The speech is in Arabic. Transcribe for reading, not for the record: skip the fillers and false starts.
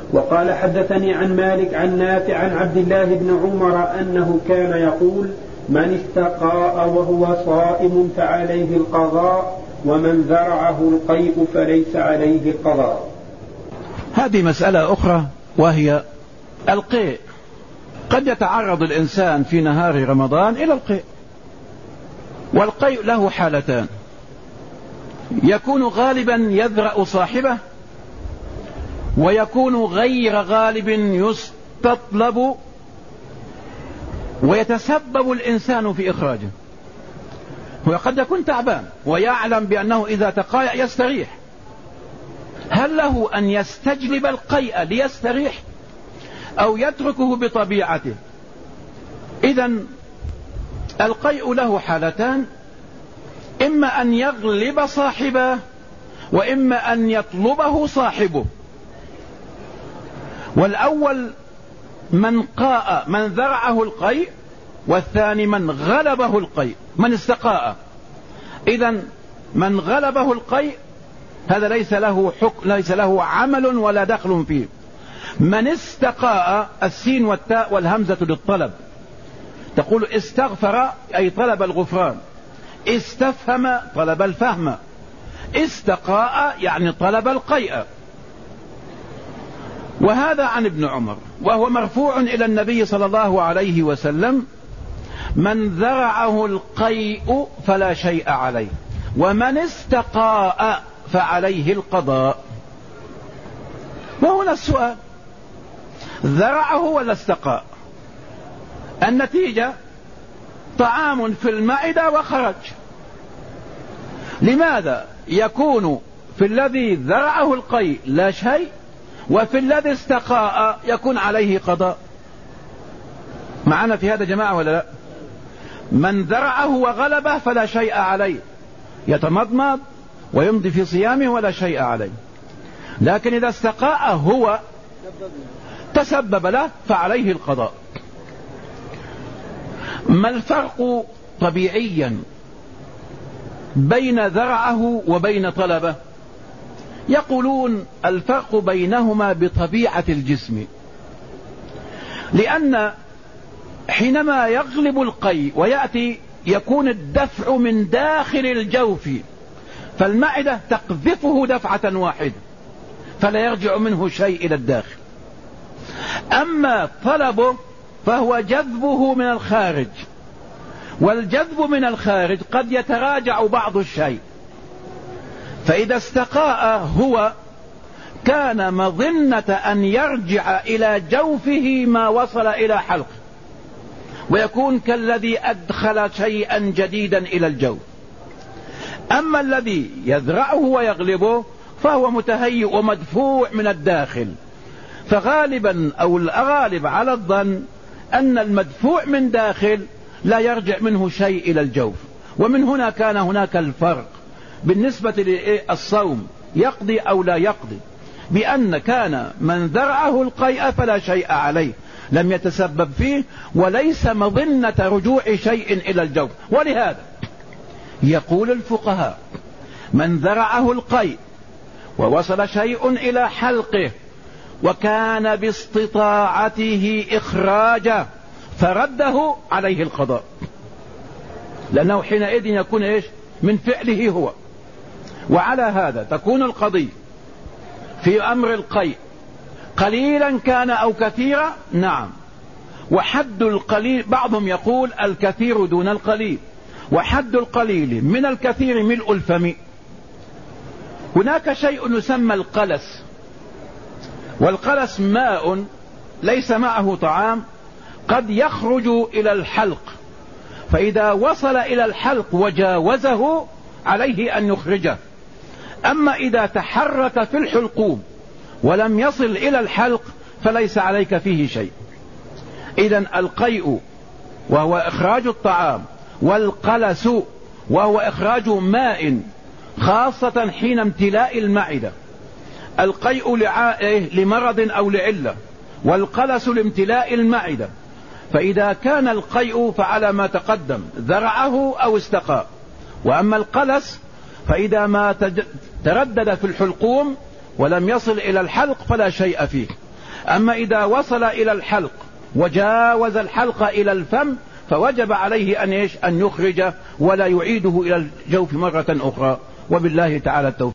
وقال حدثني عن مالك عن نافع عن عبد الله بن عمر أنه كان يقول من استقاء وهو صائم فعليه القضاء ومن ذرعه القيء فليس عليه القضاء. هذه مسألة أخرى وهي القيء. قد يتعرض الإنسان في نهار رمضان إلى القيء، والقيء له حالتان: يكون غالبا يذرأ صاحبه، ويكون غير غالب يستطلب ويتسبب الإنسان في إخراجه. وقد يكون تعبان ويعلم بأنه إذا تقايأ يستريح، هل له أن يستجلب القيء ليستريح أو يتركه بطبيعته؟ إذن القيء له حالتان: إما أن يغلب صاحبه، وإما أن يطلبه صاحبه. والأول من قاء من ذرعه القيء، والثاني من غلبه القيء من استقاء. إذن من غلبه القيء هذا ليس له حكم، ليس له عمل ولا دخل فيه. من استقاء، السين والتاء والهمزة للطلب، تقول استغفر أي طلب الغفران، استفهم طلب الفهم، استقاء يعني طلب القيء. وهذا عن ابن عمر، وهو مرفوع إلى النبي صلى الله عليه وسلم: من ذرعه القيء فلا شيء عليه، ومن استقاء فعليه القضاء. وهنا السؤال: ذرعه ولا استقاء؟ النتيجة طعام في المعدة وخرج. لماذا يكون في الذي ذرعه القيء لا شيء، وفي الذي استقاء يكون عليه قضاء؟ معنا في هذا جماعة ولا لا؟ من ذرعه وغلبه فلا شيء عليه، يتمضمض ويمضي في صيامه ولا شيء عليه. لكن إذا استقاء هو تسبب له فعليه القضاء. ما الفرق طبيعيا بين ذرعه وبين طلبه؟ يقولون الفرق بينهما بطبيعة الجسم، لأن حينما يغلب القيء ويأتي يكون الدفع من داخل الجوف، فالمعدة تقذفه دفعة واحدة فلا يرجع منه شيء إلى الداخل. أما طلبه فهو جذبه من الخارج، والجذب من الخارج قد يتراجع بعض الشيء. فإذا استقاء هو كان مظنة أن يرجع إلى جوفه ما وصل إلى حلقه، ويكون كالذي أدخل شيئا جديدا إلى الجوف. أما الذي يذرعه ويغلبه فهو متهيئ ومدفوع من الداخل. فغالبا أو الغالب على الظن أن المدفوع من داخل لا يرجع منه شيء إلى الجوف. ومن هنا كان هناك الفرق بالنسبة للصوم يقضي أو لا يقضي، بأن كان من ذرعه القيء فلا شيء عليه، لم يتسبب فيه وليس مظنة رجوع شيء إلى الجوف. ولهذا يقول الفقهاء: من ذرعه القيء ووصل شيء إلى حلقه وكان باستطاعته إخراجه فرده عليه القضاء، لأنه حينئذ يكون إيش؟ من فعله هو. وعلى هذا تكون القضية في أمر القيء قليلا كان أو كثيرا. نعم، وحد القليل بعضهم يقول الكثير دون القليل، وحد القليل من الكثير ملء الفم. هناك شيء يسمى القلس، والقلس ماء ليس معه طعام قد يخرج إلى الحلق، فإذا وصل إلى الحلق وجاوزه عليه أن يخرجه. أما إذا تحرك في الحلقوم ولم يصل إلى الحلق فليس عليك فيه شيء. إذن القيء وهو إخراج الطعام، والقلس وهو إخراج ماء خاصة حين امتلاء المعدة. القيء لمرض أو لعلة، والقلس لامتلاء المعدة. فإذا كان القيء فعلى ما تقدم ذرعه أو استقاء، وأما القلس فإذا ما تردد في الحلقوم ولم يصل إلى الحلق فلا شيء فيه. أما إذا وصل إلى الحلق وجاوز الحلق إلى الفم فوجب عليه أن يخرج ولا يعيده إلى الجوف مرة أخرى. وبالله تعالى التوفيق.